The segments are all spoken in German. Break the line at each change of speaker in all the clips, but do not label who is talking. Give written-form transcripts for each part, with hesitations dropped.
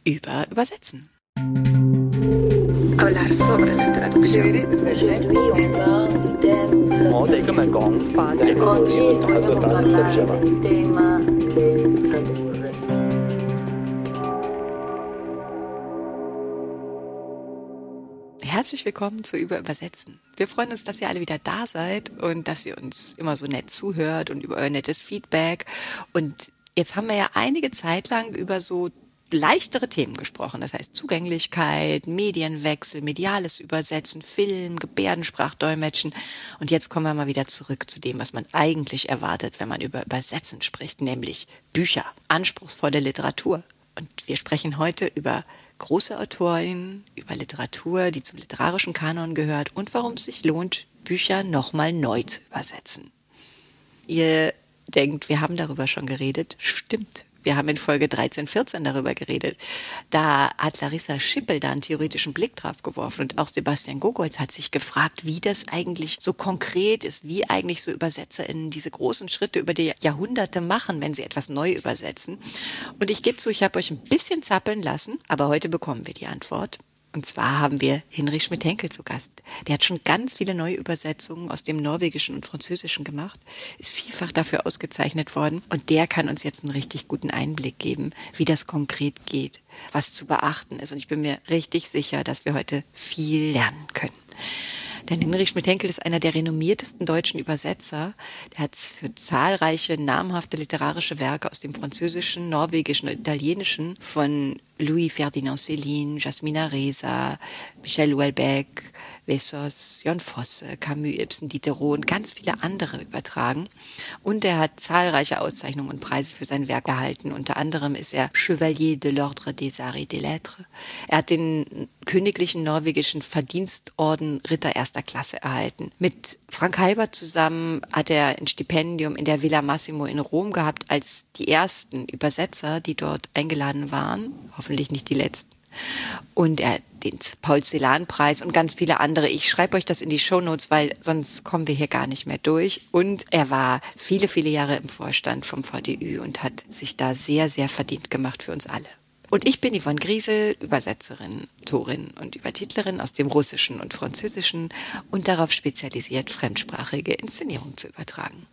über Übersetzen.
Hablar sobre la traducción.
Herzlich willkommen zu Übersetzen. Wir freuen uns, dass ihr alle wieder da seid und dass ihr uns immer so nett zuhört und über euer nettes Feedback. Und jetzt haben wir ja einige Zeit lang über so leichtere Themen gesprochen. Das heißt Zugänglichkeit, Medienwechsel, mediales Übersetzen, Film, Gebärdensprachdolmetschen. Und jetzt kommen wir mal wieder zurück zu dem, was man eigentlich erwartet, wenn man über Übersetzen spricht, nämlich Bücher, anspruchsvolle Literatur. Und wir sprechen heute über große Autorinnen, über Literatur, die zum literarischen Kanon gehört und warum es sich lohnt, Bücher nochmal neu zu übersetzen. Ihr denkt, wir haben darüber schon geredet. Stimmt. Wir haben in Folge 13, 14 darüber geredet. Da hat Larissa Schippel da einen theoretischen Blick drauf geworfen und auch Sebastian Gogolz hat sich gefragt, wie das eigentlich so konkret ist, wie eigentlich so UbersetzerInnen diese großen Schritte über die Jahrhunderte machen, wenn sie etwas neu übersetzen. Und ich gebe zu, ich habe euch ein bisschen zappeln lassen, aber heute bekommen wir die Antwort. Und zwar haben wir Hinrich Schmidt-Henkel zu Gast. Der hat schon ganz viele neue Übersetzungen aus dem Norwegischen und Französischen gemacht, ist vielfach dafür ausgezeichnet worden und der kann uns jetzt einen richtig guten Einblick geben, wie das konkret geht, was zu beachten ist. Und ich bin mir richtig sicher, dass wir heute viel lernen können. Denn Hinrich Schmidt-Henkel ist einer der renommiertesten deutschen Übersetzer. Der hat für zahlreiche namhafte literarische Werke aus dem Französischen, Norwegischen und Italienischen von Louis Ferdinand Céline, Jasmina Reza, Michel Houellebecq, Vessos, Jon Fosse, Camus, Ibsen, Diderot und ganz viele andere übertragen. Und er hat zahlreiche Auszeichnungen und Preise für sein Werk erhalten. Unter anderem ist er Chevalier de l'Ordre des Arts et des Lettres. Er hat den königlichen norwegischen Verdienstorden Ritter erster Klasse erhalten. Mit Frank Heibert zusammen hat er ein Stipendium in der Villa Massimo in Rom gehabt als die ersten Übersetzer, die dort eingeladen waren. Hoffentlich nicht die letzten. Und er hat den Paul-Celan-Preis und ganz viele andere. Ich schreibe euch das in die Shownotes, weil sonst kommen wir hier gar nicht mehr durch. Und er war viele, viele Jahre im Vorstand vom VDÜ und hat sich da sehr, sehr verdient gemacht für uns alle. Und ich bin Yvonne Griesel, Übersetzerin, Autorin und Übertitlerin aus dem Russischen und Französischen und darauf spezialisiert, fremdsprachige Inszenierungen zu übertragen.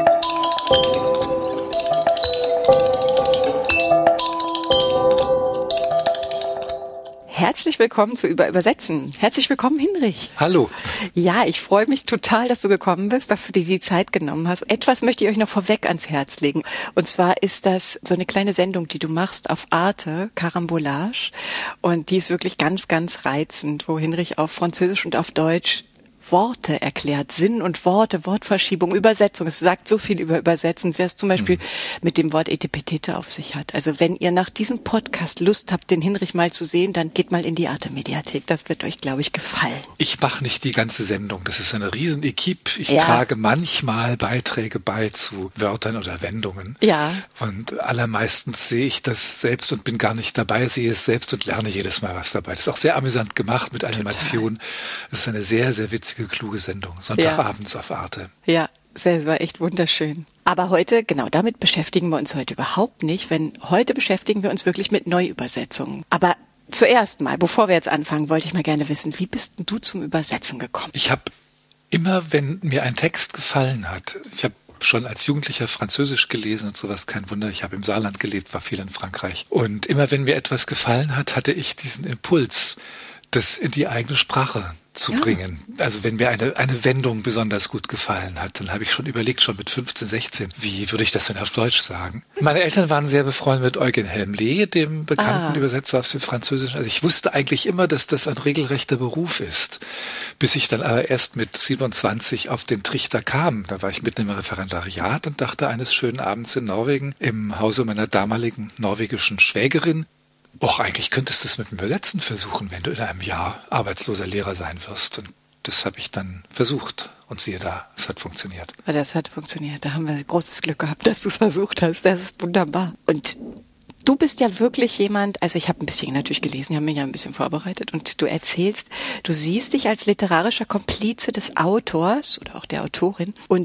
Herzlich willkommen zu Übersetzen. Herzlich willkommen, Hinrich.
Hallo.
Ja, ich freue mich total, dass du gekommen bist, dass du dir die Zeit genommen hast. Etwas möchte ich euch noch vorweg ans Herz legen. Und zwar ist das so eine kleine Sendung, die du machst auf Arte, Carambolage. Und die ist wirklich ganz, ganz reizend, wo Hinrich auf Französisch und auf Deutsch Worte erklärt, Sinn und Worte, Wortverschiebung, Übersetzung. Es sagt so viel über Übersetzen, wer es zum Beispiel mit dem Wort Etepetete auf sich hat. Also wenn ihr nach diesem Podcast Lust habt, den Hinrich mal zu sehen, dann geht mal in die Arte-Mediathek. Das wird euch, glaube ich, gefallen.
Ich mache nicht die ganze Sendung. Das ist eine riesen Equipe. Ich trage manchmal Beiträge bei zu Wörtern oder Wendungen.
Ja.
Und allermeistens sehe ich das selbst und bin gar nicht dabei, sehe es selbst und lerne jedes Mal was dabei. Das ist auch sehr amüsant gemacht mit Animation. Das ist eine sehr, sehr witzige, kluge Sendung. Sonntagabends auf Arte.
Ja, das war echt wunderschön. Aber heute, genau damit beschäftigen wir uns heute überhaupt nicht. Heute beschäftigen wir uns wirklich mit Neuübersetzungen. Aber zuerst mal, bevor wir jetzt anfangen, wollte ich mal gerne wissen, wie bist denn du zum Übersetzen gekommen?
Ich habe immer, wenn mir ein Text gefallen hat, ich habe schon als Jugendlicher Französisch gelesen und sowas, kein Wunder. Ich habe im Saarland gelebt, war viel in Frankreich. Und immer, wenn mir etwas gefallen hat, hatte ich diesen Impuls, das in die eigene Sprache zu bringen. Also wenn mir eine Wendung besonders gut gefallen hat, dann habe ich schon überlegt, schon mit 15, 16, wie würde ich das denn auf Deutsch sagen? Meine Eltern waren sehr befreundet mit Eugen Helmle, dem bekannten Übersetzer aus dem Französischen. Also ich wusste eigentlich immer, dass das ein regelrechter Beruf ist, bis ich dann aber erst mit 27 auf den Trichter kam. Da war ich mitten im Referendariat und dachte eines schönen Abends in Norwegen im Hause meiner damaligen norwegischen Schwägerin, eigentlich könntest du es mit dem Übersetzen versuchen, wenn du in einem Jahr arbeitsloser Lehrer sein wirst. Und das habe ich dann versucht. Und siehe da, es hat funktioniert.
Das hat funktioniert. Da haben wir großes Glück gehabt, dass du es versucht hast. Das ist wunderbar. Und du bist ja wirklich jemand, also ich habe ein bisschen natürlich gelesen, ich habe mich ja ein bisschen vorbereitet und du erzählst, du siehst dich als literarischer Komplize des Autors oder auch der Autorin und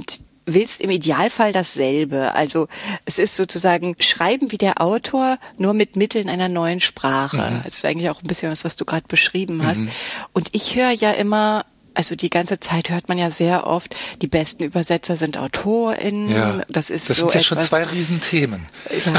willst im Idealfall dasselbe. Also es ist sozusagen Schreiben wie der Autor, nur mit Mitteln einer neuen Sprache. Das ist eigentlich auch ein bisschen was du gerade beschrieben hast. Und ich höre ja immer, also die ganze Zeit hört man ja sehr oft, die besten Übersetzer sind AutorInnen.
Ja,
das
sind ja schon zwei Riesenthemen.
Ja.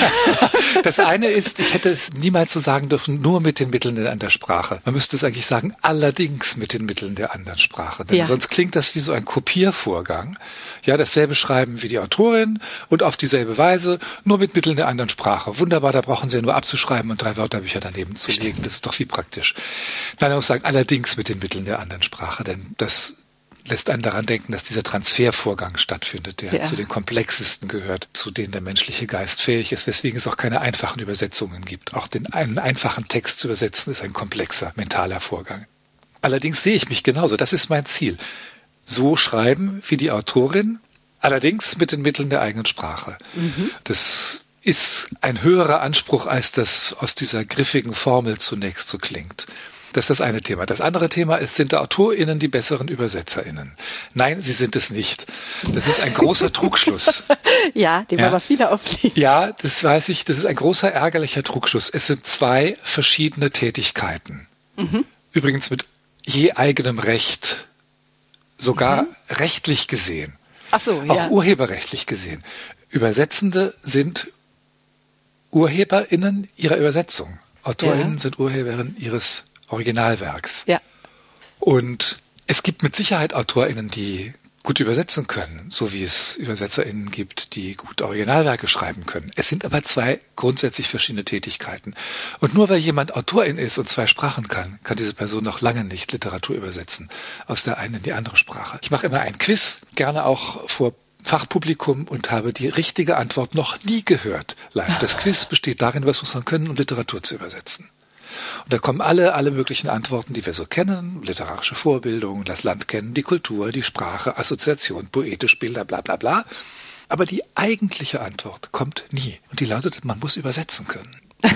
Das eine ist, ich hätte es niemals so sagen dürfen, nur mit den Mitteln der anderen Sprache. Man müsste es eigentlich sagen, allerdings mit den Mitteln der anderen Sprache. Denn sonst klingt das wie so ein Kopiervorgang. Ja, dasselbe Schreiben wie die Autorin und auf dieselbe Weise, nur mit Mitteln der anderen Sprache. Wunderbar, da brauchen Sie ja nur abzuschreiben und 3 Wörterbücher daneben zu legen. Das ist doch wie praktisch. Nein, man muss sagen, allerdings mit den Mitteln der anderen Sprache. Denn das lässt einen daran denken, dass dieser Transfervorgang stattfindet, der zu den komplexesten gehört, zu denen der menschliche Geist fähig ist, weswegen es auch keine einfachen Übersetzungen gibt. Auch einen einfachen Text zu übersetzen ist ein komplexer mentaler Vorgang. Allerdings sehe ich mich genauso, das ist mein Ziel. So schreiben wie die Autorin, allerdings mit den Mitteln der eigenen Sprache. Das ist ein höherer Anspruch, als das aus dieser griffigen Formel zunächst so klingt. Das ist das eine Thema. Das andere Thema ist, sind AutorInnen die besseren ÜbersetzerInnen? Nein, sie sind es nicht. Das ist ein großer Trugschluss.
Ja, dem aber viele aufliegen.
Ja, das weiß ich. Das ist ein großer ärgerlicher Trugschluss. Es sind 2 verschiedene Tätigkeiten. Übrigens mit je eigenem Recht. Sogar rechtlich gesehen.
Ach so,
auch urheberrechtlich gesehen. Übersetzende sind UrheberInnen ihrer Übersetzung. AutorInnen sind UrheberInnen ihres Originalwerks.
Ja.
Und es gibt mit Sicherheit AutorInnen, die gut übersetzen können, so wie es ÜbersetzerInnen gibt, die gut Originalwerke schreiben können. Es sind aber 2 grundsätzlich verschiedene Tätigkeiten. Und nur weil jemand Autorin ist und 2 Sprachen kann diese Person noch lange nicht Literatur übersetzen, aus der einen in die andere Sprache. Ich mache immer ein Quiz, gerne auch vor Fachpublikum und habe die richtige Antwort noch nie gehört. Live. Das Quiz besteht darin, was muss man können, um Literatur zu übersetzen. Und da kommen alle möglichen Antworten, die wir so kennen, literarische Vorbildung, das Land kennen, die Kultur, die Sprache, Assoziation, poetisch, Bilder, bla bla bla. Aber die eigentliche Antwort kommt nie. Und die lautet, man muss übersetzen können.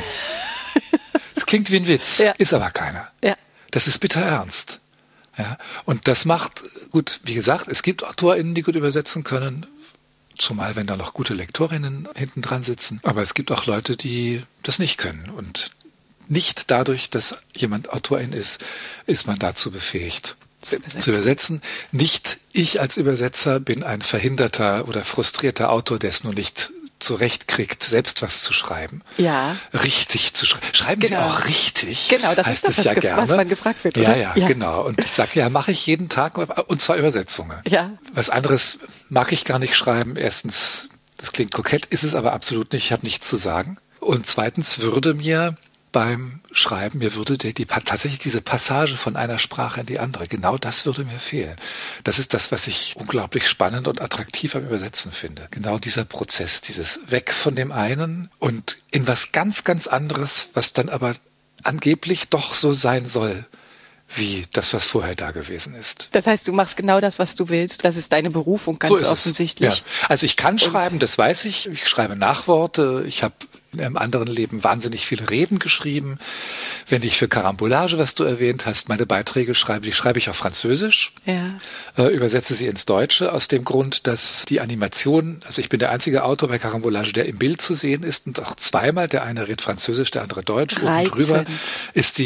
Das klingt wie ein Witz, ist aber keiner. Ja. Das ist bitter ernst. Ja. Und das macht, gut, wie gesagt, es gibt AutorInnen, die gut übersetzen können, zumal wenn da noch gute LektorInnen hinten dran sitzen. Aber es gibt auch Leute, die das nicht können. Und nicht dadurch, dass jemand Autorin ist man dazu befähigt, zu übersetzen. Nicht ich als Übersetzer bin ein verhinderter oder frustrierter Autor, der es nur nicht zurechtkriegt, selbst was zu schreiben. Ja. Richtig zu schreiben. Schreiben Sie auch richtig?
Genau, das ist das, was man gefragt wird, oder?
Ja, genau. Und ich sage, ja, mache ich jeden Tag, und zwar Übersetzungen. Ja. Was anderes mag ich gar nicht schreiben. Erstens, das klingt kokett, ist es aber absolut nicht. Ich habe nichts zu sagen. Und zweitens würde mir beim Schreiben, mir würde tatsächlich diese Passage von einer Sprache in die andere, genau das würde mir fehlen. Das ist das, was ich unglaublich spannend und attraktiv am Übersetzen finde. Genau dieser Prozess, dieses Weg von dem einen und in was ganz, ganz anderes, was dann aber angeblich doch so sein soll, wie das, was vorher da gewesen ist.
Das heißt, du machst genau das, was du willst. Das ist deine Berufung, ganz offensichtlich.
Ja. Also ich kann schreiben, das weiß ich. Ich schreibe Nachworte. Ich habe in einem anderen Leben wahnsinnig viele Reden geschrieben. Wenn ich für Karambolage, was du erwähnt hast, meine Beiträge schreibe, die schreibe ich auf Französisch, übersetze sie ins Deutsche, aus dem Grund, dass die Animation, also ich bin der einzige Autor bei Karambolage, der im Bild zu sehen ist und auch zweimal, der eine redet Französisch, der andere Deutsch. Oben drüber ist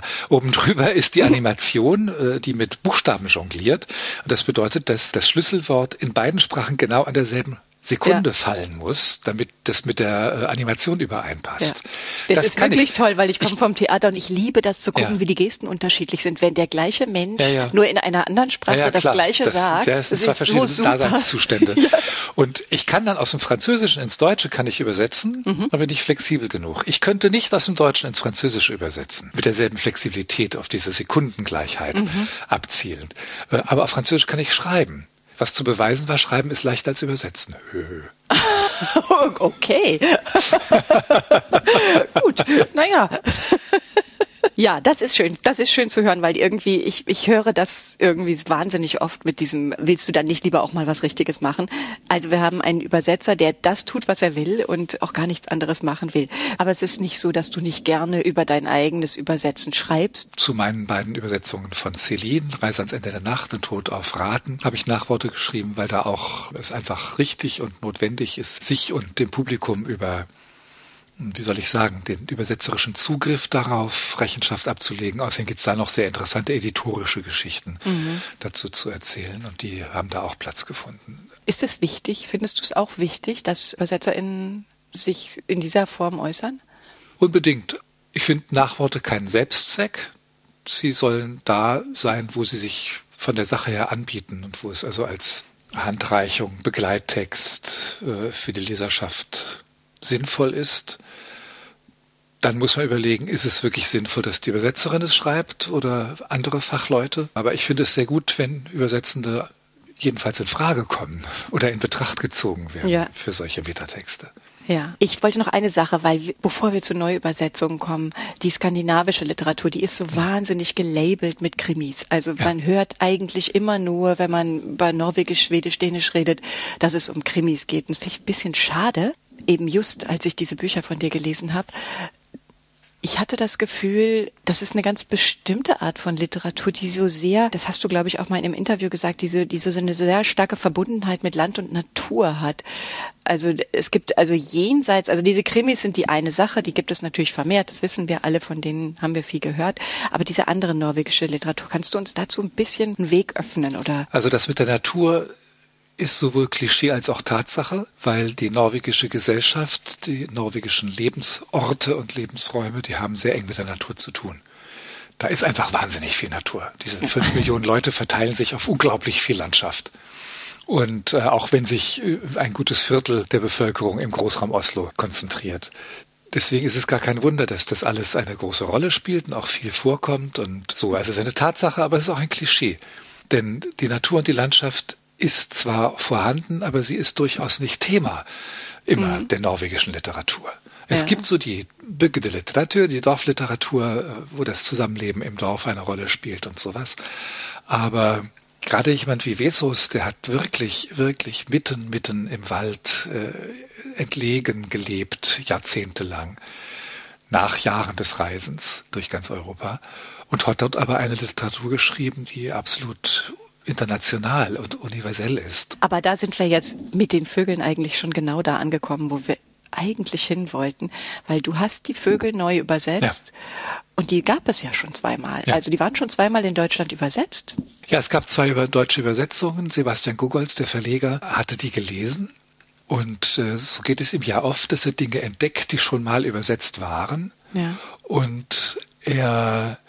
die Animation, die mit Buchstaben jongliert. Und das bedeutet, dass das Schlüsselwort in beiden Sprachen genau an derselben Sekunde fallen muss, damit das mit der Animation übereinpasst.
Ja. Das ist wirklich toll, weil ich komme vom Theater und ich liebe das zu gucken, wie die Gesten unterschiedlich sind. Wenn der gleiche Mensch nur in einer anderen Sprache das Gleiche sagt,
das sind 2 verschiedene Daseinszustände. Und ich kann dann aus dem Französischen ins Deutsche kann ich übersetzen, dann bin ich flexibel genug. Ich könnte nicht aus dem Deutschen ins Französische übersetzen, mit derselben Flexibilität auf diese Sekundengleichheit abzielend. Aber auf Französisch kann ich schreiben. Was zu beweisen war, schreiben ist leichter als übersetzen.
Okay. Gut, naja. Ja, das ist schön. Das ist schön zu hören, weil irgendwie, ich höre das irgendwie wahnsinnig oft mit diesem, willst du dann nicht lieber auch mal was Richtiges machen? Also wir haben einen Übersetzer, der das tut, was er will und auch gar nichts anderes machen will. Aber es ist nicht so, dass du nicht gerne über dein eigenes Übersetzen schreibst.
Zu meinen beiden Übersetzungen von Celine, Reise ans Ende der Nacht und Tod auf Raten, habe ich Nachworte geschrieben, weil da auch es einfach richtig und notwendig ist, sich und dem Publikum über, wie soll ich sagen, den übersetzerischen Zugriff darauf Rechenschaft abzulegen. Außerdem gibt es da noch sehr interessante editorische Geschichten dazu zu erzählen und die haben da auch Platz gefunden.
Ist es wichtig, findest du es auch wichtig, dass ÜbersetzerInnen sich in dieser Form äußern?
Unbedingt. Ich finde Nachworte keinen Selbstzweck. Sie sollen da sein, wo sie sich von der Sache her anbieten und wo es also als Handreichung, Begleittext für die Leserschaft sinnvoll ist. Dann muss man überlegen, ist es wirklich sinnvoll, dass die Übersetzerin es schreibt oder andere Fachleute? Aber ich finde es sehr gut, wenn Übersetzende jedenfalls in Frage kommen oder in Betracht gezogen werden für solche Metatexte.
Ja, ich wollte noch eine Sache, weil bevor wir zu Neuübersetzungen kommen, die skandinavische Literatur, die ist so wahnsinnig gelabelt mit Krimis. Also man hört eigentlich immer nur, wenn man über Norwegisch, Schwedisch, Dänisch redet, dass es um Krimis geht. Und das finde ich ein bisschen schade, eben just als ich diese Bücher von dir gelesen habe. Ich hatte das Gefühl, das ist eine ganz bestimmte Art von Literatur, die so sehr, das hast du, glaube ich, auch mal in einem Interview gesagt, die so eine sehr starke Verbundenheit mit Land und Natur hat. Also es gibt also jenseits, also diese Krimis sind die eine Sache, die gibt es natürlich vermehrt, das wissen wir alle, von denen haben wir viel gehört. Aber diese andere norwegische Literatur, kannst du uns dazu ein bisschen einen Weg öffnen, oder?
Also das mit der Natur ist sowohl Klischee als auch Tatsache, weil die norwegische Gesellschaft, die norwegischen Lebensorte und Lebensräume, die haben sehr eng mit der Natur zu tun. Da ist einfach wahnsinnig viel Natur. Diese 5 Millionen Leute verteilen sich auf unglaublich viel Landschaft. Und auch wenn sich ein gutes Viertel der Bevölkerung im Großraum Oslo konzentriert. Deswegen ist es gar kein Wunder, dass das alles eine große Rolle spielt und auch viel vorkommt und so. Also es ist eine Tatsache, aber es ist auch ein Klischee. Denn die Natur und die Landschaft ist zwar vorhanden, aber sie ist durchaus nicht Thema immer der norwegischen Literatur. Es gibt so die Bygdeliteratur, die Dorfliteratur, wo das Zusammenleben im Dorf eine Rolle spielt und sowas. Aber gerade jemand wie Vesaas, der hat wirklich mitten im Wald entlegen gelebt, jahrzehntelang, nach Jahren des Reisens durch ganz Europa und hat dort aber eine Literatur geschrieben, die absolut international und universell ist.
Aber da sind wir jetzt mit den Vögeln eigentlich schon genau da angekommen, wo wir eigentlich hin wollten, weil du hast die Vögel neu übersetzt und die gab es ja schon zweimal. Ja. Also die waren schon zweimal in Deutschland übersetzt.
Ja, es gab 2 deutsche Übersetzungen. Sebastian Gogolz, der Verleger, hatte die gelesen und so geht es ihm ja oft, dass er Dinge entdeckt, die schon mal übersetzt waren.
Ja.
Und er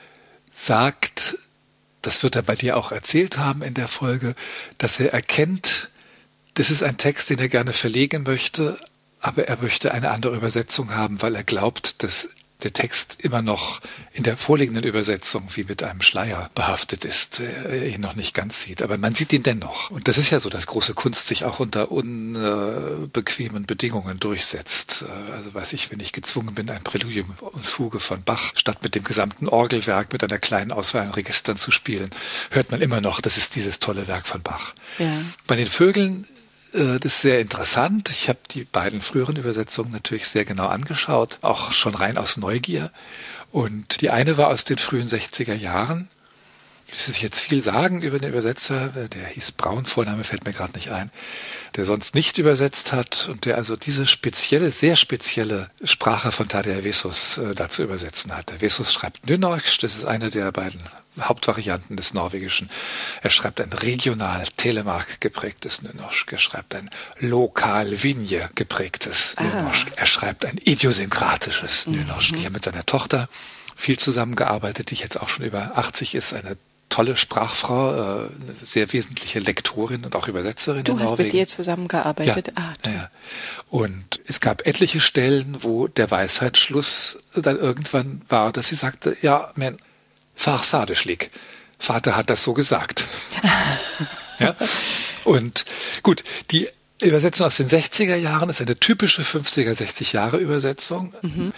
sagt, das wird er bei dir auch erzählt haben in der Folge, dass er erkennt, das ist ein Text, den er gerne verlegen möchte, aber er möchte eine andere Übersetzung haben, weil er glaubt, dass der Text immer noch in der vorliegenden Übersetzung wie mit einem Schleier behaftet ist, er ihn noch nicht ganz sieht. Aber man sieht ihn dennoch. Und das ist ja so, dass große Kunst sich auch unter unbequemen Bedingungen durchsetzt. Also weiß ich, wenn ich gezwungen bin, ein Präludium und Fuge von Bach statt mit dem gesamten Orgelwerk mit einer kleinen Auswahl an Registern zu spielen, hört man immer noch, das ist dieses tolle Werk von Bach.
Ja.
Bei den Vögeln, das ist sehr interessant. Ich habe die beiden früheren Übersetzungen natürlich sehr genau angeschaut, auch schon rein aus Neugier. Und die eine war aus den frühen 60er Jahren. Ich müsste sich jetzt viel sagen über den Übersetzer, der hieß Braun, Vorname fällt mir gerade nicht ein, der sonst nicht übersetzt hat und der also diese spezielle, sehr spezielle Sprache von Tadej Vesaas dazu übersetzen hat. Der Vesaas schreibt Nynorsk, das ist eine der beiden Hauptvarianten des Norwegischen. Er schreibt ein regional Telemark geprägtes Nynorsk. Er schreibt ein lokal Vinje geprägtes Nynorsk. Er schreibt ein idiosynkratisches Nynorsk. Ich habe mit seiner Tochter viel zusammengearbeitet, die jetzt auch schon über 80 ist, eine tolle Sprachfrau, eine sehr wesentliche Lektorin und auch Übersetzerin in Norwegen. Du hast mit
ihr zusammengearbeitet?
Ja, ja. Und es gab etliche Stellen, wo der Weisheitsschluss dann irgendwann war, dass sie sagte, ja, men, far sa det slik. Vater hat das so gesagt. Ja? Und gut, die Übersetzung aus den 60er Jahren ist eine typische 50er, 60 Jahre Übersetzung,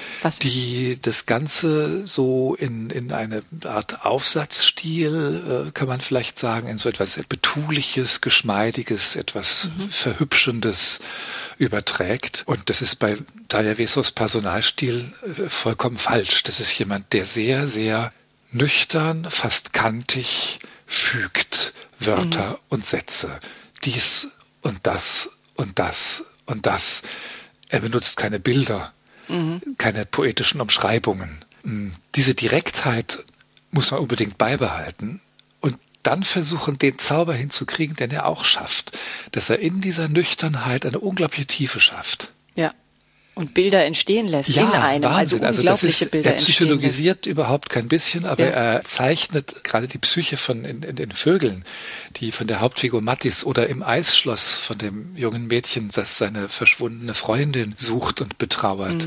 die das Ganze so in eine Art Aufsatzstil, kann man vielleicht sagen, in so etwas Betuliches, Geschmeidiges, etwas Verhübschendes überträgt. Und das ist bei Tarja Vesos Personalstil vollkommen falsch. Das ist jemand, der sehr, sehr nüchtern, fast kantig fügt Wörter und Sätze. Dies und das und das und das. Er benutzt keine Bilder, keine poetischen Umschreibungen. Diese Direktheit muss man unbedingt beibehalten und dann versuchen, den Zauber hinzukriegen, den er auch schafft. Dass er in dieser Nüchternheit eine unglaubliche Tiefe schafft.
Ja. Und Bilder entstehen lässt in einem,
Wahnsinn.
also unglaubliche Bilder
entstehen. Er psychologisiert überhaupt kein bisschen, aber er zeichnet gerade die Psyche von in den Vögeln, die von der Hauptfigur Mattis oder im Eisschloss von dem jungen Mädchen, das seine verschwundene Freundin sucht und betrauert.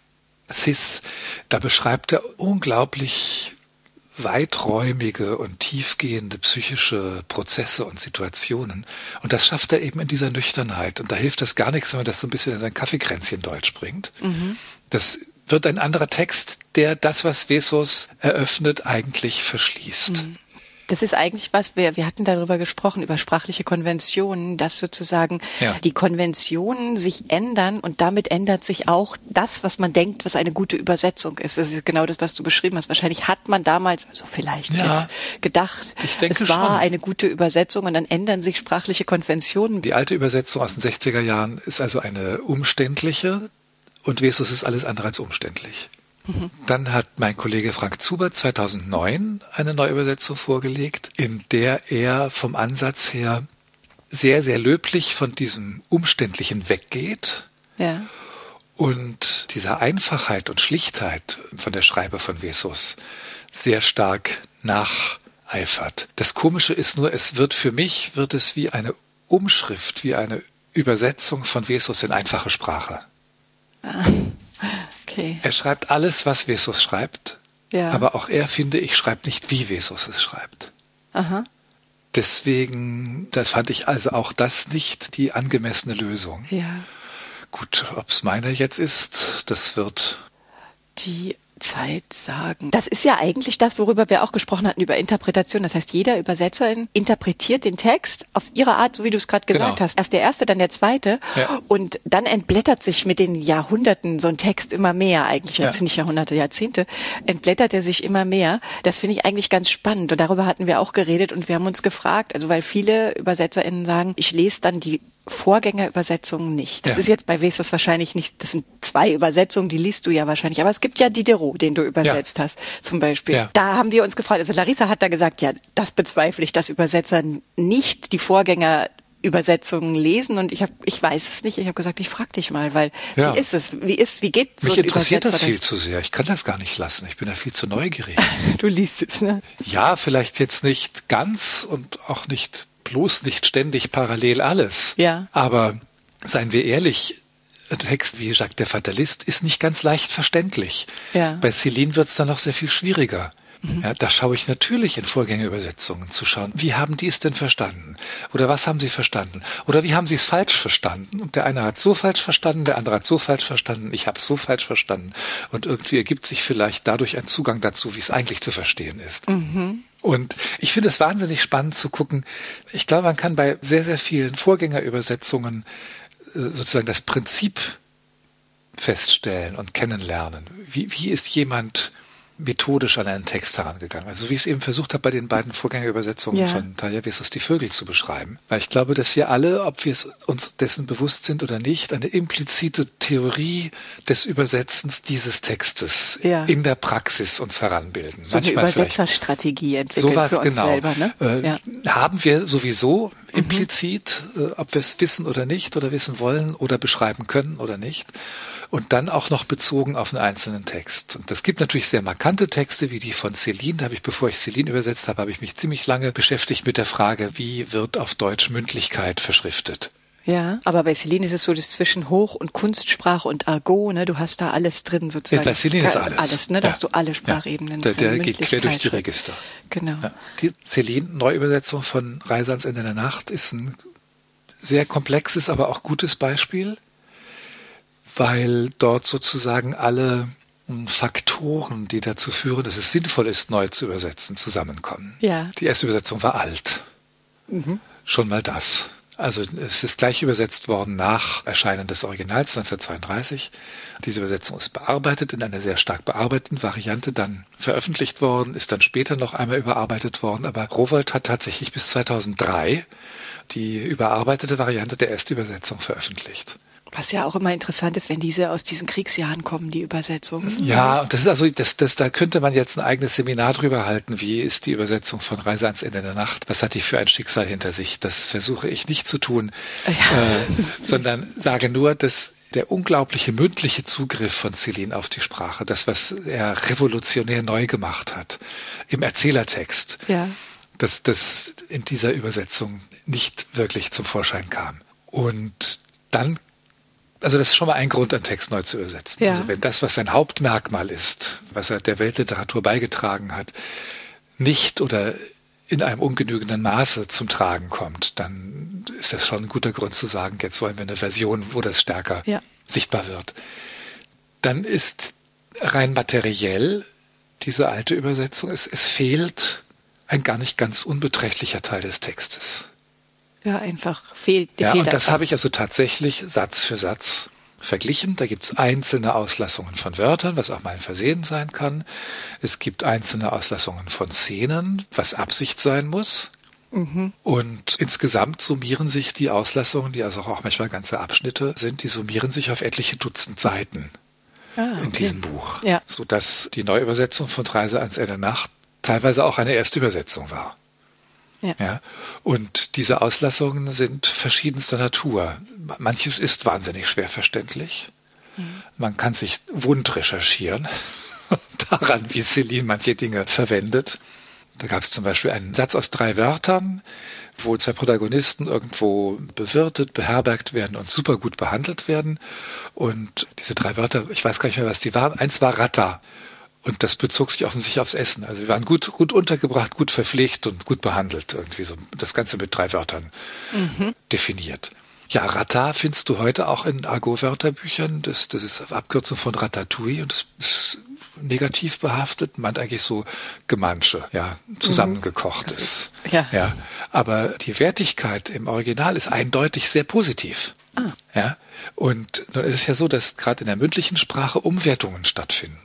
Cis, da beschreibt er unglaublich weiträumige und tiefgehende psychische Prozesse und Situationen. Und das schafft er eben in dieser Nüchternheit. Und da hilft das gar nichts, wenn man das so ein bisschen in sein Kaffeekränzchen Deutsch bringt. Das wird ein anderer Text, der das, was Vesos eröffnet, eigentlich verschließt.
Das ist eigentlich was, wir hatten darüber gesprochen, über sprachliche Konventionen, dass sozusagen die Konventionen sich ändern und damit ändert sich auch das, was man denkt, was eine gute Übersetzung ist. Das ist genau das, was du beschrieben hast. Wahrscheinlich hat man damals, also vielleicht jetzt gedacht, es war schon eine gute Übersetzung und dann ändern sich sprachliche Konventionen.
Die alte Übersetzung aus den 60er Jahren ist also eine umständliche und Vesos ist alles andere als umständlich. Dann hat mein Kollege Frank Zuber 2009 eine Neuübersetzung vorgelegt, in der er vom Ansatz her sehr, sehr löblich von diesem Umständlichen weggeht und dieser Einfachheit und Schlichtheit von der Schreiber von Vesos sehr stark nacheifert. Das Komische ist nur, wird es wie eine Umschrift, wie eine Übersetzung von Vesos in einfache Sprache.
Okay.
Er schreibt alles, was Vesos schreibt, aber auch er, finde ich, schreibt nicht, wie Vesos es schreibt. Deswegen, da fand ich also auch das nicht die angemessene Lösung.
Ja.
Gut, ob es meine jetzt ist, das wird
die Zeit sagen. Das ist ja eigentlich das, worüber wir auch gesprochen hatten, über Interpretation. Das heißt, jeder Übersetzerin interpretiert den Text auf ihre Art, so wie du es gerade gesagt hast. Erst der erste, dann der zweite. Und dann entblättert sich mit den Jahrhunderten so ein Text immer mehr. Eigentlich jetzt nicht Jahrhunderte, Jahrzehnte. Entblättert er sich immer mehr. Das finde ich eigentlich ganz spannend. Und darüber hatten wir auch geredet und wir haben uns gefragt, also weil viele UbersetzerInnen sagen, ich lese dann die Vorgängerübersetzungen nicht. Das ist jetzt bei Vesos wahrscheinlich nicht, das sind 2 Übersetzungen, die liest du ja wahrscheinlich, aber es gibt ja Diderot, den du übersetzt hast, zum Beispiel. Da haben wir uns gefragt, also Larissa hat da gesagt, ja, das bezweifle ich, dass Übersetzer nicht die Vorgängerübersetzungen lesen und ich weiß es nicht, ich habe gesagt, ich frage dich mal, weil wie ist es, wie geht so ein Übersetzer?
Mich interessiert das viel zu sehr, ich kann das gar nicht lassen, ich bin da viel zu neugierig.
Du liest es, ne?
Ja, vielleicht jetzt nicht ganz und auch bloß nicht ständig parallel alles. Aber seien wir ehrlich, ein Text wie Jacques der Fatalist ist nicht ganz leicht verständlich. Bei Céline wird es dann noch sehr viel schwieriger. Da schaue ich natürlich in Vorgängerübersetzungen zu schauen, wie haben die es denn verstanden? Oder was haben sie verstanden? Oder wie haben sie es falsch verstanden? Und der eine hat so falsch verstanden, der andere hat so falsch verstanden, ich habe es so falsch verstanden. Und irgendwie ergibt sich vielleicht dadurch ein Zugang dazu, wie es eigentlich zu verstehen ist. Und ich finde es wahnsinnig spannend zu gucken. Ich glaube, man kann bei sehr, sehr vielen Vorgängerübersetzungen sozusagen das Prinzip feststellen und kennenlernen. Wie ist jemand methodisch an einen Text herangegangen? Also wie ich es eben versucht habe, bei den beiden Vorgängerübersetzungen von Tarja Vesos Die Vögel zu beschreiben. Weil ich glaube, dass wir alle, ob wir es uns dessen bewusst sind oder nicht, eine implizite Theorie des Übersetzens dieses Textes in der Praxis uns heranbilden.
So eine Übersetzerstrategie entwickelt für uns selber. Ne?
Haben wir sowieso implizit, ob wir es wissen oder nicht oder wissen wollen oder beschreiben können oder nicht. Und dann auch noch bezogen auf einen einzelnen Text. Und das gibt natürlich sehr markante Texte, wie die von Céline. Bevor ich Céline übersetzt habe, habe ich mich ziemlich lange beschäftigt mit der Frage, wie wird auf Deutsch Mündlichkeit verschriftet?
Ja, aber bei Céline ist es so, das zwischen Hoch- und Kunstsprache und Argot, ne, du hast da alles drin sozusagen.
Ja, bei Céline ist alles.
Alles, ne, da hast du alle Sprachebenen drin.
Der geht quer durch die Register.
Genau.
Ja. Die Céline-Neuübersetzung von Reise ans Ende der Nacht ist ein sehr komplexes, aber auch gutes Beispiel, weil dort sozusagen alle Faktoren, die dazu führen, dass es sinnvoll ist, neu zu übersetzen, zusammenkommen.
Ja.
Die erste Übersetzung war alt. Schon mal das. Also es ist gleich übersetzt worden nach Erscheinen des Originals 1932. Diese Übersetzung ist bearbeitet, in einer sehr stark bearbeiteten Variante dann veröffentlicht worden, ist dann später noch einmal überarbeitet worden. Aber Rowohlt hat tatsächlich bis 2003 die überarbeitete Variante der Erstübersetzung veröffentlicht.
Was ja auch immer interessant ist, wenn diese aus diesen Kriegsjahren kommen, die Übersetzungen.
Ja, und das ist also, da könnte man jetzt ein eigenes Seminar drüber halten. Wie ist die Übersetzung von Reise ans Ende der Nacht? Was hat die für ein Schicksal hinter sich? Das versuche ich nicht zu tun, sondern sage nur, dass der unglaubliche mündliche Zugriff von Céline auf die Sprache, das, was er revolutionär neu gemacht hat, im Erzählertext, dass das in dieser Übersetzung nicht wirklich zum Vorschein kam. Und dann also das ist schon mal ein Grund, einen Text neu zu übersetzen. Ja. Also wenn das, was sein Hauptmerkmal ist, was er der Weltliteratur beigetragen hat, nicht oder in einem ungenügenden Maße zum Tragen kommt, dann ist das schon ein guter Grund zu sagen, jetzt wollen wir eine Version, wo das stärker sichtbar wird. Dann ist rein materiell diese alte Übersetzung, es fehlt ein gar nicht ganz unbeträchtlicher Teil des Textes.
Ja, einfach fehlt.
Und das habe ich also tatsächlich Satz für Satz verglichen. Da gibt es einzelne Auslassungen von Wörtern, was auch mal ein Versehen sein kann. Es gibt einzelne Auslassungen von Szenen, was Absicht sein muss. Und insgesamt summieren sich die Auslassungen, die also auch manchmal ganze Abschnitte sind, die summieren sich auf etliche Dutzend Seiten in diesem Buch. Ja. Sodass die Neuübersetzung von Reise ans Ende der Nacht teilweise auch eine Erstübersetzung war. Ja. Und diese Auslassungen sind verschiedenster Natur. Manches ist wahnsinnig schwer verständlich. Man kann sich wund recherchieren daran, wie Céline manche Dinge verwendet. Da gab es zum Beispiel einen Satz aus 3 Wörtern, wo 2 Protagonisten irgendwo bewirtet, beherbergt werden und super gut behandelt werden. Und diese 3 Wörter, ich weiß gar nicht mehr, was die waren. Eins war Rata. Und das bezog sich offensichtlich aufs Essen. Also wir waren gut untergebracht, gut verpflegt und gut behandelt. Irgendwie so das Ganze mit 3 Wörtern definiert. Ja, Rata findest du heute auch in Argot-Wörterbüchern. Das ist Abkürzung von Ratatouille und das ist negativ behaftet. Meint eigentlich so Gemansche, zusammengekochtes. Ja. Aber die Wertigkeit im Original ist eindeutig sehr positiv. Ja. Und nun ist es ja so, dass gerade in der mündlichen Sprache Umwertungen stattfinden.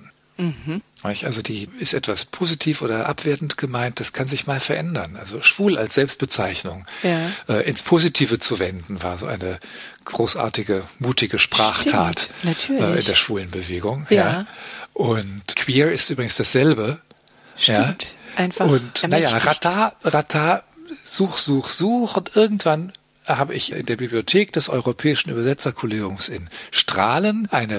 Also die ist etwas positiv oder abwertend gemeint, das kann sich mal verändern. Also schwul als Selbstbezeichnung ins Positive zu wenden, war so eine großartige, mutige Sprachtat in der schwulen Bewegung. Ja. Und queer ist übrigens dasselbe.
Stimmt. Einfach.
Und Rata, such und irgendwann habe ich in der Bibliothek des Europäischen Übersetzerkollegiums in Strahlen eine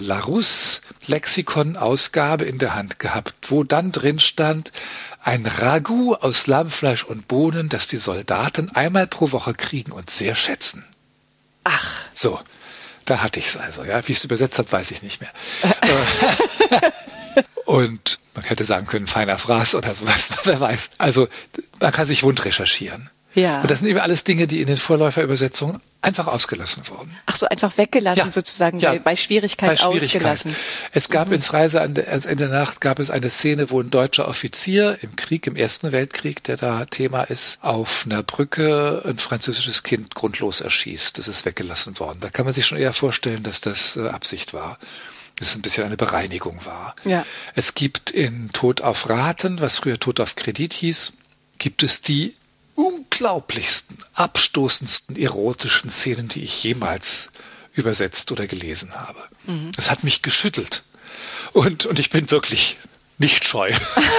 Larousse-Lexikon-Ausgabe in der Hand gehabt, wo dann drin stand, ein Ragout aus Lammfleisch und Bohnen, das die Soldaten einmal pro Woche kriegen und sehr schätzen.
Ach.
So, da hatte ich es also. Ja, wie ich es übersetzt habe, weiß ich nicht mehr. Und man hätte sagen können, feiner Fraß oder sowas, wer weiß. Also man kann sich wund recherchieren.
Ja.
Und das sind eben alles Dinge, die in den Vorläuferübersetzungen einfach ausgelassen wurden.
Ach so, einfach weggelassen sozusagen, bei Schwierigkeit ausgelassen.
Es gab ins Reise ans Ende der Nacht gab es eine Szene, wo ein deutscher Offizier im Krieg, im Ersten Weltkrieg, der da Thema ist, auf einer Brücke ein französisches Kind grundlos erschießt. Das ist weggelassen worden. Da kann man sich schon eher vorstellen, dass das Absicht war. Dass es ein bisschen eine Bereinigung war. Ja. Es gibt in Tod auf Raten, was früher Tod auf Kredit hieß, gibt es die unglaublichsten, abstoßendsten erotischen Szenen, die ich jemals übersetzt oder gelesen habe. Es hat mich geschüttelt. Und ich bin wirklich nicht scheu.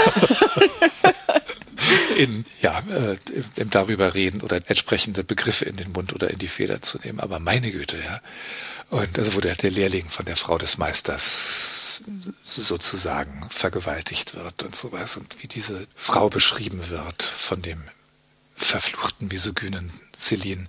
im darüber reden oder entsprechende Begriffe in den Mund oder in die Feder zu nehmen. Aber meine Güte, ja. Und also wo der Lehrling von der Frau des Meisters sozusagen vergewaltigt wird und sowas. Und wie diese Frau beschrieben wird von dem verfluchten, misogynen Céline.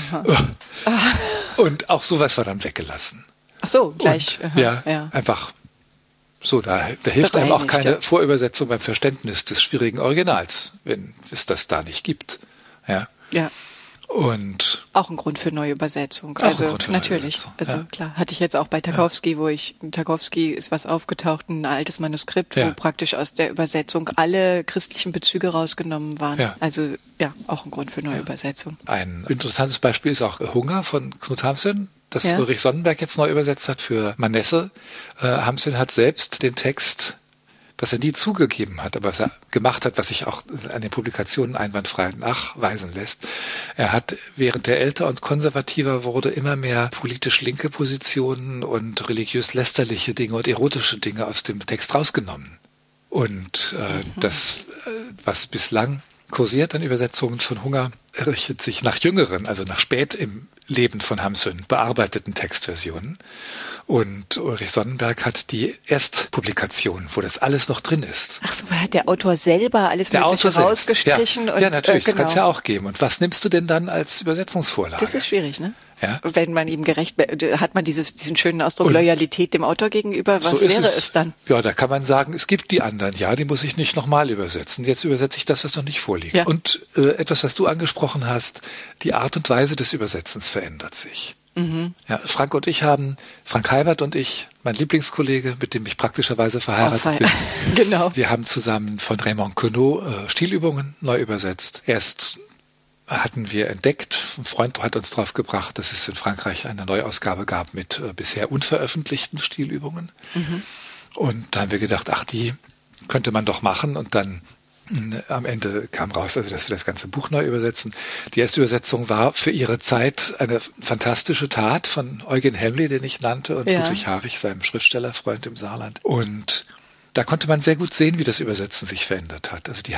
Und auch sowas war dann weggelassen.
Ach so, gleich.
Und, einfach so, da hilft einem auch keine Vorübersetzung beim Verständnis des schwierigen Originals, wenn es das da nicht gibt. Ja. Und
auch ein Grund für Neuübersetzung.
Auch ein
Also
Grund für
natürlich.
Neuübersetzung,
Also
ja.
klar, hatte ich jetzt auch bei Tarkowski, Tarkowski ist was aufgetaucht, ein altes Manuskript,
Ja.
wo praktisch aus der Übersetzung alle christlichen Bezüge rausgenommen waren.
Ja.
Also ja, auch ein Grund für Neuübersetzung.
ein interessantes Beispiel ist auch Hunger von Knut Hamsun, das
Ja.
Ulrich Sonnenberg jetzt neu übersetzt hat für Manesse. Hamsun hat selbst den Text, was er nie zugegeben hat, aber was er gemacht hat, was sich auch an den Publikationen einwandfrei nachweisen lässt. Er hat, während er älter und konservativer wurde, immer mehr politisch linke Positionen und religiös lästerliche Dinge und erotische Dinge aus dem Text rausgenommen. Und das, was bislang kursiert an Übersetzungen von Hunger, richtet sich nach jüngeren, also nach spät im Leben von Hamsun bearbeiteten Textversionen. Und Ulrich Sonnenberg hat die Erstpublikation, wo das alles noch drin ist.
Ach so, hat der Autor selber alles
Der
Mögliche
Autor selbst.
rausgestrichen?
Ja,
und,
ja, natürlich, das
genau.
kann es ja auch geben. Und was nimmst du denn dann als Übersetzungsvorlage?
Das ist schwierig, ne?
Ja.
Wenn man ihm hat man diesen schönen Ausdruck Loyalität dem Autor gegenüber. Was
So ist
wäre es dann?
Ja, da kann man sagen, es gibt die anderen. Ja, die muss ich nicht nochmal übersetzen. Jetzt übersetze ich das, was noch nicht vorliegt.
Ja.
Und etwas, was du angesprochen hast, die Art und Weise des Übersetzens verändert sich. Ja, Frank Heibert und ich, mein Lieblingskollege, mit dem ich praktischerweise verheiratet bin.
Genau.
Wir haben zusammen von Raymond Queneau Stilübungen neu übersetzt. Erst hatten wir entdeckt, ein Freund hat uns drauf gebracht, dass es in Frankreich eine Neuausgabe gab mit bisher unveröffentlichten Stilübungen. Und da haben wir gedacht, die könnte man doch machen. Und dann am Ende kam raus, dass wir das ganze Buch neu übersetzen. Die erste Übersetzung war für ihre Zeit eine fantastische Tat von Eugen Hemley, den ich nannte, und Ludwig Harich, seinem Schriftstellerfreund im Saarland. Und da konnte man sehr gut sehen, wie das Übersetzen sich verändert hat. Also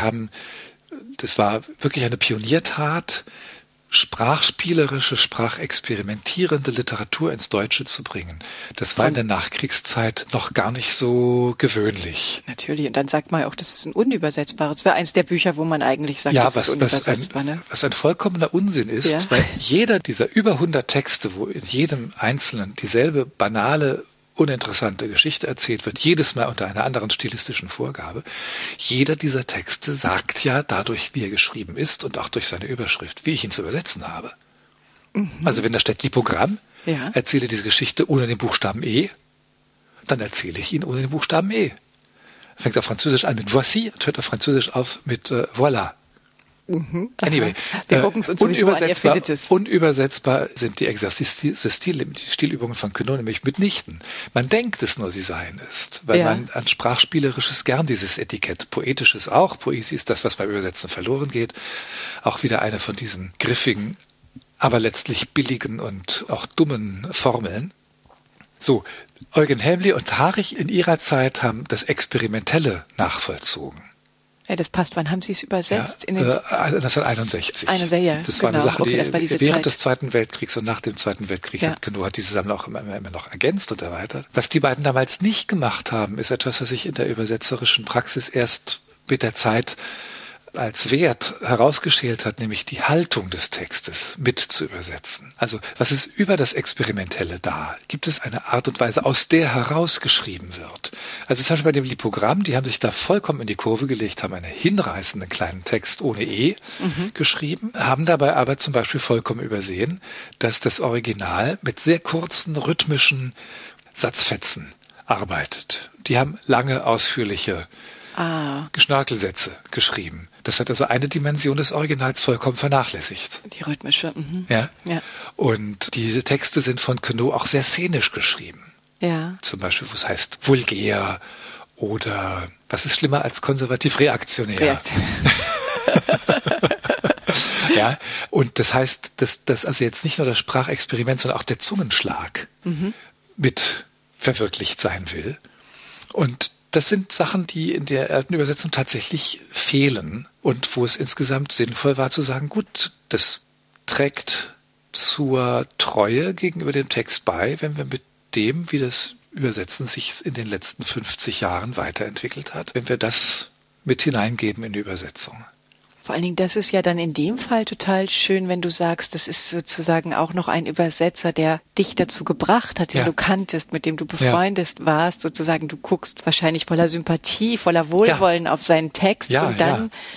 das war wirklich eine Pioniertat, sprachspielerische, sprachexperimentierende Literatur ins Deutsche zu bringen. Das war in der Nachkriegszeit noch gar nicht so gewöhnlich.
Natürlich. Und dann sagt man ja auch, das ist ein unübersetzbares. Das wäre eins der Bücher, wo man eigentlich sagt, das ist unübersetzbar.
Was ein vollkommener Unsinn ist, weil jeder dieser über 100 Texte, wo in jedem Einzelnen dieselbe banale, uninteressante Geschichte erzählt wird, jedes Mal unter einer anderen stilistischen Vorgabe. Jeder dieser Texte sagt ja dadurch, wie er geschrieben ist und auch durch seine Überschrift, wie ich ihn zu übersetzen habe. Also wenn da steht Lipogramm, erzähle diese Geschichte ohne den Buchstaben E, dann erzähle ich ihn ohne den Buchstaben E. Fängt auf Französisch an mit voici und hört auf Französisch auf mit voilà. Anyway,
wir gucken es uns sowieso an, ihr findet es.
Unübersetzbar sind die die Stilübungen von Queneau nämlich mitnichten. Man denkt es nur, sie seien es, weil man an Sprachspielerisches gern dieses Etikett, Poetisches auch, Poesie ist das, was beim Übersetzen verloren geht, auch wieder eine von diesen griffigen, aber letztlich billigen und auch dummen Formeln. So, Eugen Hemley und Harich in ihrer Zeit haben das Experimentelle nachvollzogen.
Ja, das passt. Wann haben Sie es übersetzt?
1961. Das war eine Sache, die während des Zweiten Weltkriegs und nach dem Zweiten Weltkrieg hat Queneau diese Sammlung auch immer noch ergänzt und erweitert. Was die beiden damals nicht gemacht haben, ist etwas, was sich in der übersetzerischen Praxis erst mit der Zeit als Wert herausgeschält hat, nämlich die Haltung des Textes mit zu übersetzen. Also was ist über das Experimentelle da? Gibt es eine Art und Weise, aus der herausgeschrieben wird? Also zum Beispiel bei dem Lipogramm, die haben sich da vollkommen in die Kurve gelegt, haben einen hinreißenden kleinen Text ohne E geschrieben, haben dabei aber zum Beispiel vollkommen übersehen, dass das Original mit sehr kurzen rhythmischen Satzfetzen arbeitet. Die haben lange, ausführliche Geschnörkelsätze geschrieben. Das hat also eine Dimension des Originals vollkommen vernachlässigt.
Die rhythmische.
Ja. Und diese Texte sind von Queneau auch sehr szenisch geschrieben.
Ja.
Zum Beispiel, wo es heißt vulgär oder was ist schlimmer als konservativ reaktionär. Ja. Und das heißt, dass also jetzt nicht nur das Sprachexperiment, sondern auch der Zungenschlag mit verwirklicht sein will. Und das sind Sachen, die in der alten Übersetzung tatsächlich fehlen und wo es insgesamt sinnvoll war zu sagen, gut, das trägt zur Treue gegenüber dem Text bei, wenn wir mit dem, wie das Übersetzen sich in den letzten 50 Jahren weiterentwickelt hat, wenn wir das mit hineingeben in die Übersetzung.
Vor allen Dingen, das ist ja dann in dem Fall total schön, wenn du sagst, das ist sozusagen auch noch ein Übersetzer, der dich dazu gebracht hat, den du kanntest, mit dem du befreundet warst, sozusagen. Du guckst wahrscheinlich voller Sympathie, voller Wohlwollen auf seinen Text und dann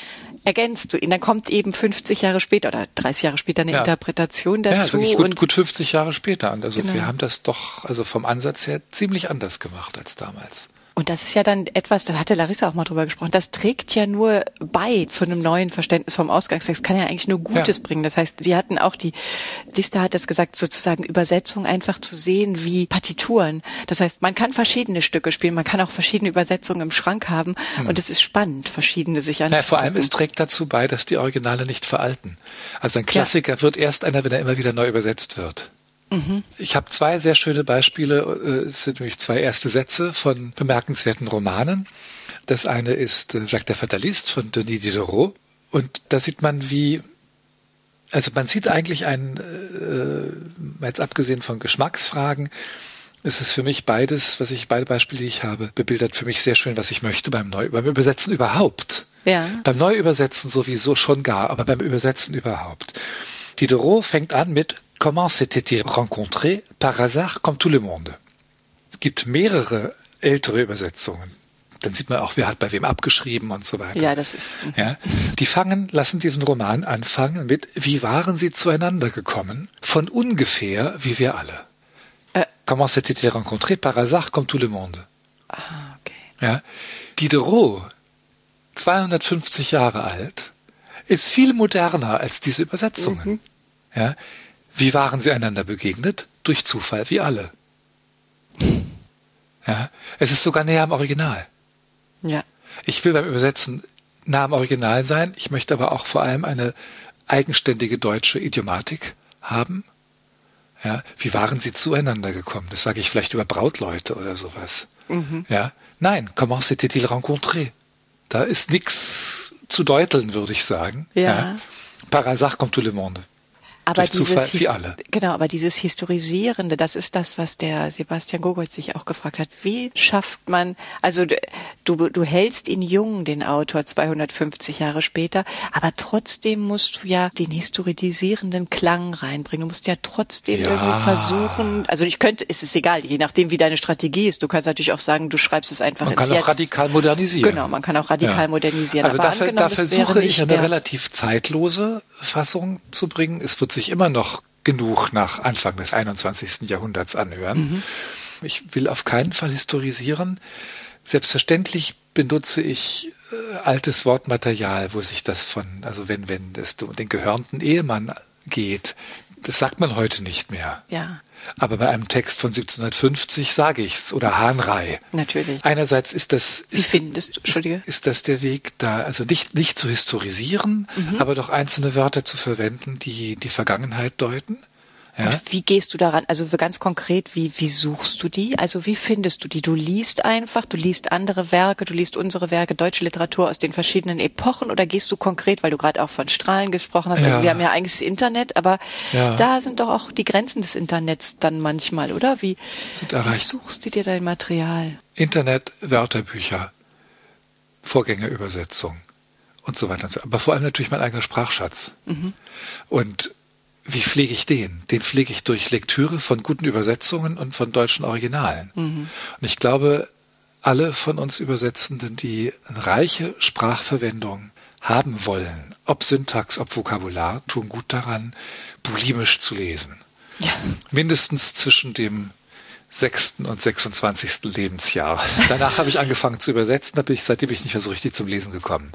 ergänzt du ihn. Dann kommt eben 50 Jahre später oder 30 Jahre später eine Interpretation dazu.
Ja, wirklich gut 50 Jahre später. Und also wir haben das doch also vom Ansatz her ziemlich anders gemacht als damals.
Und das ist ja dann etwas, da hatte Larissa auch mal drüber gesprochen, das trägt ja nur bei zu einem neuen Verständnis vom Ausgangstext, kann ja eigentlich nur Gutes bringen. Das heißt, sie hatten auch Dista hat das gesagt, sozusagen Übersetzung einfach zu sehen wie Partituren. Das heißt, man kann verschiedene Stücke spielen, man kann auch verschiedene Übersetzungen im Schrank haben und es ist spannend, verschiedene sich anzugucken.
Vor allem, es trägt dazu bei, dass die Originale nicht veralten. Also ein Klassiker wird erst einer, wenn er immer wieder neu übersetzt wird. Ich habe 2 sehr schöne Beispiele, es sind nämlich 2 erste Sätze von bemerkenswerten Romanen. Das eine ist Jacques der Fataliste von Denis Diderot und da sieht man man sieht eigentlich jetzt abgesehen von Geschmacksfragen, ist es für mich beide Beispiele, die ich habe, bebildert für mich sehr schön, was ich möchte beim Übersetzen überhaupt.
Ja.
Beim Neuübersetzen sowieso schon gar, aber beim Übersetzen überhaupt. Diderot fängt an mit Comment s'était-il rencontré par hasard comme tout le monde? Es gibt mehrere ältere Übersetzungen. Dann sieht man auch, wer hat bei wem abgeschrieben und so weiter.
Ja, das ist...
Ja, die lassen diesen Roman anfangen mit, wie waren sie zueinander gekommen? Von ungefähr, wie wir alle. Comment s'était-il rencontré par hasard comme tout le monde?
Ah, okay.
Ja, Diderot, 250 Jahre alt, ist viel moderner als diese Übersetzungen. Ja, wie waren sie einander begegnet? Durch Zufall, wie alle. Ja, es ist sogar näher am Original.
Ja.
Ich will beim Übersetzen nah am Original sein. Ich möchte aber auch vor allem eine eigenständige deutsche Idiomatik haben. Ja, wie waren sie zueinander gekommen? Das sage ich vielleicht über Brautleute oder sowas. Ja, nein, comment s'était-il rencontré? Da ist nichts zu deuteln, würde ich sagen. Ja. Par hasard comme tout le monde.
Aber
durch Zufall wie alle.
Genau, aber dieses Historisierende, das ist das, was der Sebastian Gogol sich auch gefragt hat. Wie schafft man, also du hältst ihn jung, den Autor, 250 Jahre später, aber trotzdem musst du ja den historisierenden Klang reinbringen. Du musst ja trotzdem irgendwie versuchen, also ist es egal, je nachdem wie deine Strategie ist. Du kannst natürlich auch sagen, du schreibst es einfach
ins Jetzt. Man kann auch radikal modernisieren.
Genau, man kann auch radikal modernisieren.
Also
aber
da versuche ich eine relativ zeitlose Fassung zu bringen. Es wird sich immer noch genug nach Anfang des 21. Jahrhunderts anhören. Ich will auf keinen Fall historisieren. Selbstverständlich benutze ich altes Wortmaterial, wo sich das wenn es um den gehörnten Ehemann geht, das sagt man heute nicht mehr.
Ja.
Aber bei einem Text von 1750 sage ich's, oder Hahnrei.
Natürlich.
Einerseits ist das der Weg, da also nicht zu historisieren, aber doch einzelne Wörter zu verwenden, die die Vergangenheit deuten. Ja.
Und wie gehst du daran? Also ganz konkret, wie suchst du die? Also wie findest du die? Du liest einfach, du liest andere Werke, du liest unsere Werke, deutsche Literatur aus den verschiedenen Epochen, oder gehst du konkret, weil du gerade auch von Strahlen gesprochen hast, also wir haben ja eigentlich das Internet, aber da sind doch auch die Grenzen des Internets dann manchmal, oder? Wie suchst du dir dein Material?
Internet, Wörterbücher, Vorgängerübersetzung und so weiter. Aber vor allem natürlich mein eigener Sprachschatz. Und wie pflege ich den? Den pflege ich durch Lektüre von guten Übersetzungen und von deutschen Originalen. Und ich glaube, alle von uns Übersetzenden, die eine reiche Sprachverwendung haben wollen, ob Syntax, ob Vokabular, tun gut daran, bulimisch zu lesen. Ja. Mindestens zwischen dem 6. und 26. Lebensjahr. Danach habe ich angefangen zu übersetzen, seitdem bin ich nicht mehr so richtig zum Lesen gekommen.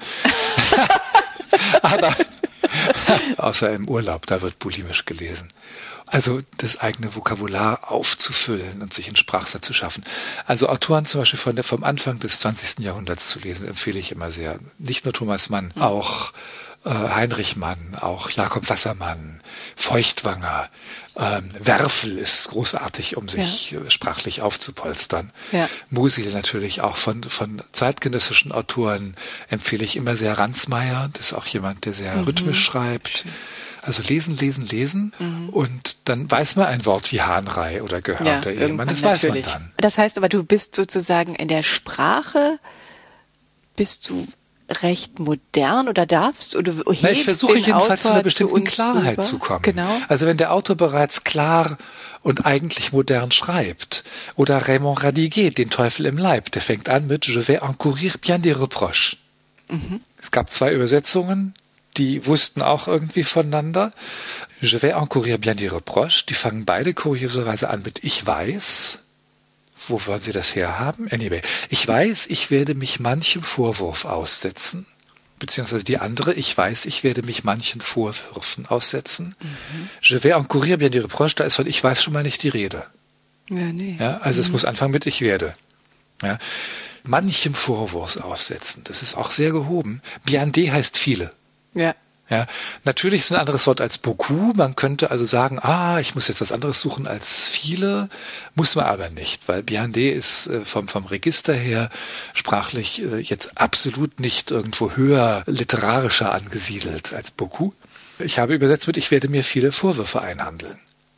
Aber außer im Urlaub, da wird bulimisch gelesen. Also das eigene Vokabular aufzufüllen und sich einen Sprachsatz zu schaffen. Also Autoren zum Beispiel vom Anfang des 20. Jahrhunderts zu lesen, empfehle ich immer sehr. Nicht nur Thomas Mann, auch Heinrich Mann, auch Jakob Wassermann, Feuchtwanger, Werfel ist großartig, um sich sprachlich aufzupolstern. Ja. Musil natürlich auch von zeitgenössischen Autoren empfehle ich immer sehr. Ransmayr, das ist auch jemand, der sehr rhythmisch schreibt. Also lesen und dann weiß man ein Wort wie Hahnrei oder gehörnter Ehemann, das weiß man dann.
Das heißt aber, du bist sozusagen in der Sprache, bist du recht modern oder darfst oder hebst
ich versuche jedenfalls zu einer bestimmten
zu
Klarheit zu kommen.
Genau.
Also wenn der Autor bereits klar und eigentlich modern schreibt, oder Raymond Radiguet, Den Teufel im Leib, der fängt an mit Je vais encourir bien des reproches. Es gab 2 Übersetzungen, die wussten auch irgendwie voneinander. Je vais encourir bien des reproches. Die fangen beide kurioserweise an mit ich weiß. Wo wollen Sie das herhaben? Anyway, ich weiß, ich werde mich manchem Vorwurf aussetzen. Beziehungsweise die andere, ich weiß, ich werde mich manchen Vorwürfen aussetzen. Je vais encourir bien des reproches, da ist von ich weiß schon mal nicht die Rede.
Ja, nee.
Ja, also es muss anfangen mit ich werde. Ja. Manchem Vorwurf aussetzen, das ist auch sehr gehoben. Bien des heißt viele.
Ja.
Ja, natürlich ist ein anderes Wort als beaucoup. Man könnte also sagen, ich muss jetzt was anderes suchen als viele. Muss man aber nicht, weil bien des ist vom Register her sprachlich jetzt absolut nicht irgendwo höher literarischer angesiedelt als beaucoup. Ich habe übersetzt mit, ich werde mir viele Vorwürfe einhandeln.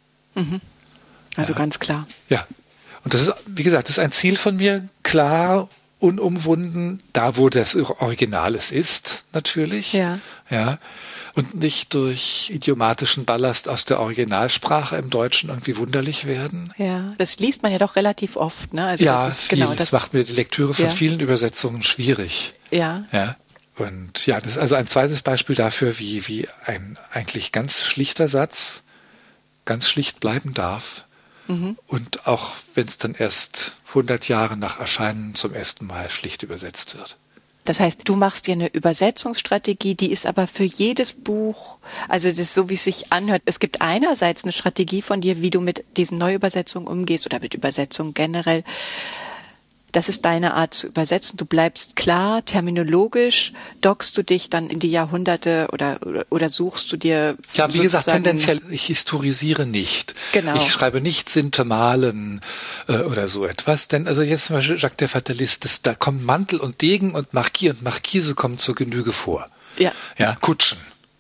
Also ganz klar.
Ja, und das ist, wie gesagt, das ist ein Ziel von mir, klar, unumwunden, da wo das Original es ist, natürlich.
Ja.
Ja. Und nicht durch idiomatischen Ballast aus der Originalsprache im Deutschen irgendwie wunderlich werden.
Ja, das liest man ja doch relativ oft, ne? Also
ja,
das ist,
viel.
genau,
das macht mir die Lektüre von
ja.
vielen Übersetzungen schwierig.
Ja.
Ja. Und ja, das ist also ein zweites Beispiel dafür, wie ein eigentlich ganz schlichter Satz ganz schlicht bleiben darf. Und auch wenn es dann erst 100 Jahre nach Erscheinen zum ersten Mal schlicht übersetzt wird.
Das heißt, du machst dir eine Übersetzungsstrategie, die ist aber für jedes Buch, also das ist so, wie es sich anhört. Es gibt einerseits eine Strategie von dir, wie du mit diesen Neuübersetzungen umgehst oder mit Übersetzungen generell. Das ist deine Art zu übersetzen. Du bleibst klar, terminologisch, dockst du dich dann in die Jahrhunderte oder suchst du dir...
Ja, wie gesagt, tendenziell, ich historisiere nicht.
Genau.
Ich schreibe nicht Sintemalen oder so etwas. Denn also jetzt zum Beispiel Jacques der Fatalist, da kommen Mantel und Degen und Marquis und Marquise kommen zur Genüge vor.
Ja.
Ja, Kutschen.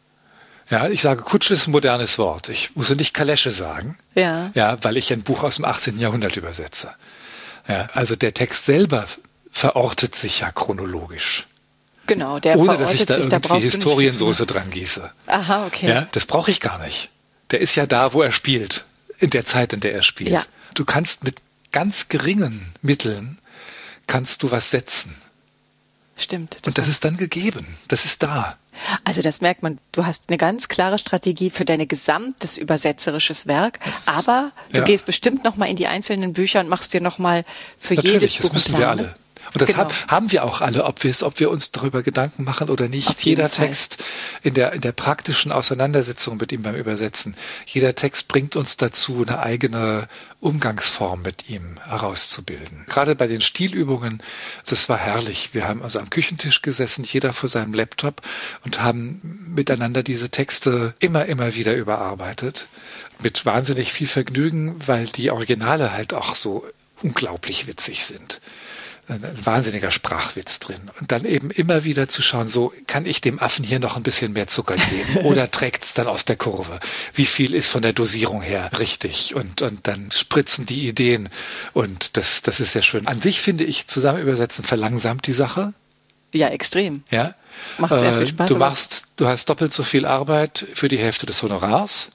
Ja, ich sage, Kutsche ist ein modernes Wort. Ich muss nicht Kalesche sagen.
Ja.
Ja, weil ich ein Buch aus dem 18. Jahrhundert übersetze. Ja, also der Text selber verortet sich ja chronologisch.
Genau, der
ohne
verortet
dass ich da
sich,
irgendwie
da
Historiensoße dran gieße.
Aha, okay.
Ja, das brauche ich gar nicht. Der ist ja da, wo er spielt, in der Zeit, in der er spielt.
Ja.
Du kannst mit ganz geringen Mitteln kannst du was setzen.
Stimmt.
Und das ist dann gegeben. Das ist da.
Also das merkt man, du hast eine ganz klare Strategie für dein gesamtes übersetzerisches Werk, aber du gehst bestimmt nochmal in die einzelnen Bücher und machst dir nochmal für jedes Buch
das müssen wir alle. Und das
genau.
haben wir auch alle, ob wir uns darüber Gedanken machen oder nicht. Jeder Text in der praktischen Auseinandersetzung mit ihm beim Übersetzen, jeder Text bringt uns dazu, eine eigene Umgangsform mit ihm herauszubilden. Gerade bei den Stilübungen, das war herrlich. Wir haben also am Küchentisch gesessen, jeder vor seinem Laptop und haben miteinander diese Texte immer wieder überarbeitet. Mit wahnsinnig viel Vergnügen, weil die Originale halt auch so unglaublich witzig sind. Ein wahnsinniger Sprachwitz drin. Und dann eben immer wieder zu schauen, so kann ich dem Affen hier noch ein bisschen mehr Zucker geben oder trägt es dann aus der Kurve? Wie viel ist von der Dosierung her richtig? Und dann spritzen die Ideen und das ist sehr schön. An sich finde ich, zusammen übersetzen verlangsamt die Sache.
Ja, extrem.
Ja.
Macht sehr viel Spaß.
Du hast doppelt so viel Arbeit für die Hälfte des Honorars.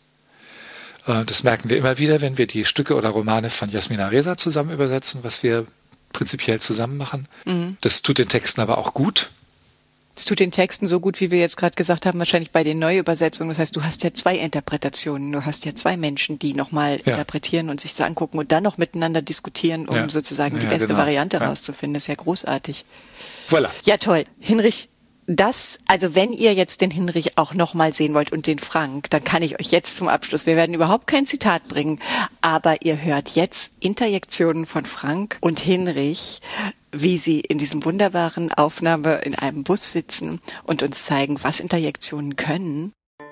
Das merken wir immer wieder, wenn wir die Stücke oder Romane von Jasmina Reza zusammen übersetzen, was wir prinzipiell zusammen machen. Das tut den Texten aber auch gut.
Es tut den Texten so gut, wie wir jetzt gerade gesagt haben, wahrscheinlich bei den Neuübersetzungen. Das heißt, du hast ja 2 Interpretationen. Du hast ja 2 Menschen, die nochmal interpretieren und sich das angucken und dann noch miteinander diskutieren, um sozusagen die beste Variante rauszufinden. Das ist ja großartig.
Voilà.
Ja, toll. Hinrich, also wenn ihr jetzt den Hinrich auch nochmal sehen wollt und den Frank, dann kann ich euch jetzt zum Abschluss, wir werden überhaupt kein Zitat bringen, aber ihr hört jetzt Interjektionen von Frank und Hinrich, wie sie in diesem wunderbaren Aufnahme in einem Bus sitzen und uns zeigen, was Interjektionen können.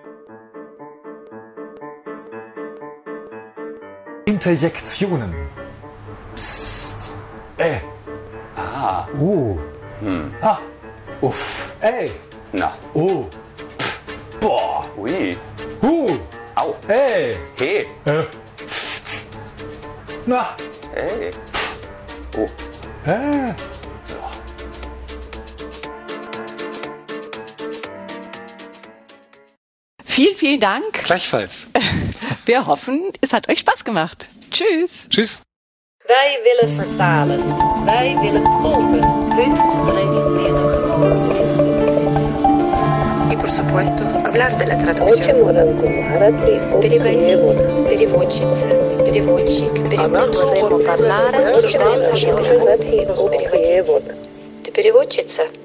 Interjektionen. Psst.
Ah.
Ah. Uff. Ey.
Na.
Oh. Pff. Boah.
Ui.
Au. Ey.
Hey.
Na.
Hey. Oh.
So.
Vielen, vielen Dank.
Gleichfalls.
Wir hoffen, es hat euch Spaß gemacht. Tschüss.
Tschüss.
Wij willen vertalen. Wij willen tolken.
Heute brennt es mir noch
И, por supuesto, hablar de la traducción. Переводить, переводчица, переводчик, переводчик. Обсуждаем наши переводы. Переводить. Ты переводчица?